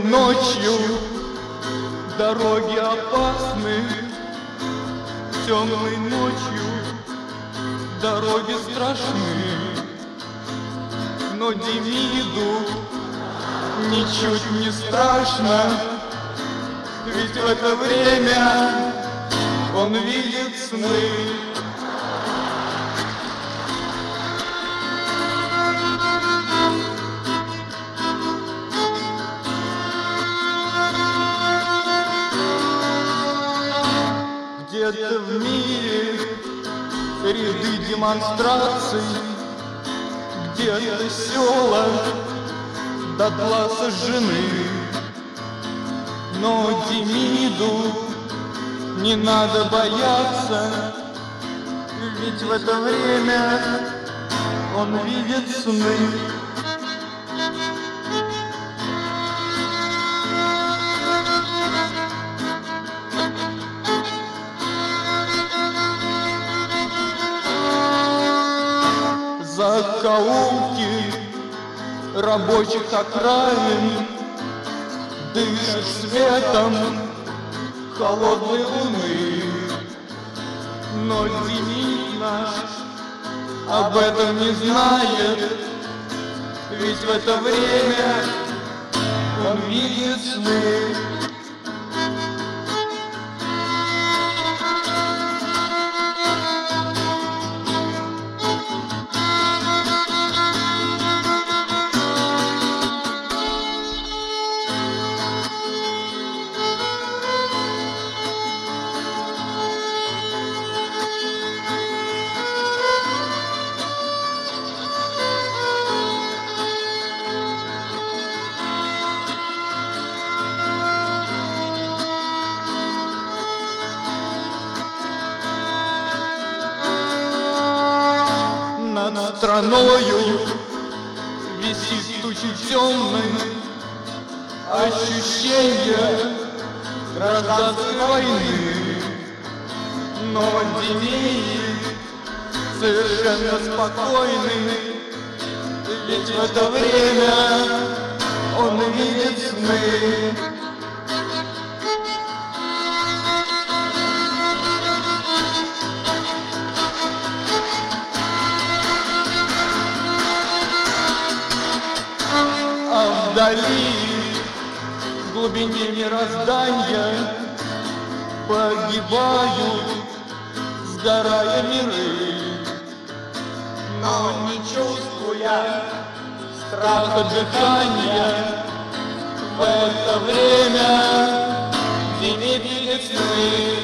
ночью дороги опасны, темной ночью дороги страшны. Но Демиду ничуть не страшно, ведь в это время он видит сны. Где-то в мире ряды демонстраций, где-то села дотла сожжены. Но Демиду не надо бояться, ведь в это время он видит сны. Закоулки рабочих окраин дышит светом холодной луны. Но Демид наш об этом не знает, ведь в это время он видит сны. Над страною висит тучи темной, ощущение гражданской войны. Но Демид совершенно спокойный, ведь в это время он видит сны. Вдали, в глубине мироздания, погибают, сгорая миры. Но не чувствуя страха дыхания, в это время Демид видит сны.